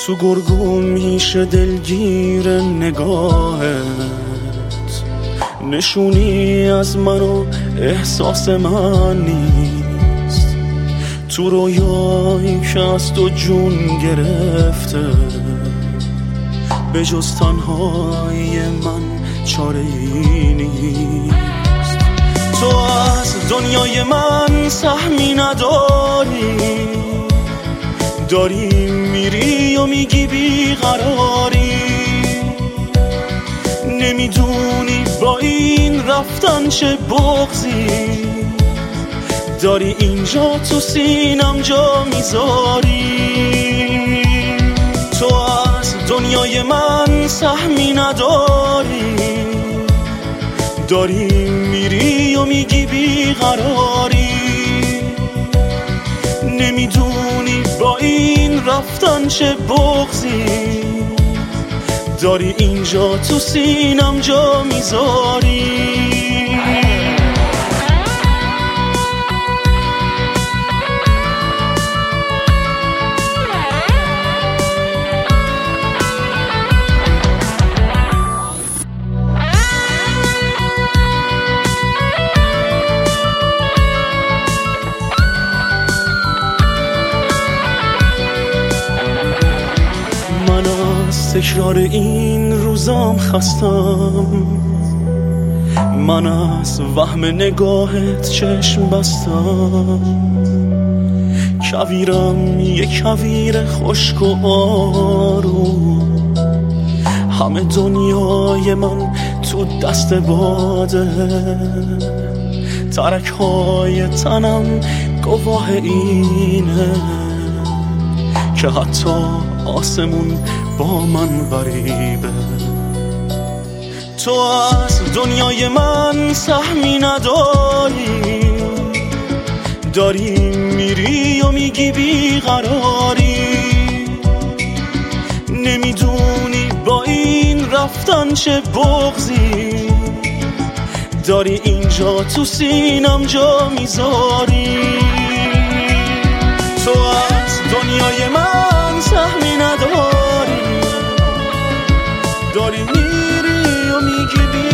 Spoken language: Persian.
تو گرگوم میشه دلگیر نگاهت، نشونی از من و احساس من نیست. تو رویایی که از تو جون گرفته، به جز تنهایی من چاره ای نیست. تو از دنیای من سهمی نداری، داری میری و میگی بیقراری. نمیدونی با این رفتن چه بغضی داری، اینجا تو سینم جا میذاری. تو از دنیای من سهمی نداری، داری میری و میگی بیقراری. نمیدونی با این رفتن چه بغضی داری، اینجا تو سینم جا میذاری. تکرار این روزام خستم، من از وهم نگاهت چشم بستم. کویرم یک کویر خشک و آروم، همه دنیای من تو دست باده. ترک‌های تنم گواه اینه که حتی آسمون با من غریبه. تو از دنیای من سهمی نداری، داری میری و میگی بیقراری. نمیدونی با این رفتن چه بغضی داری، اینجا تو سینم جا میذاری. تو از دنیای من سهمی نداری، داری میری و میگی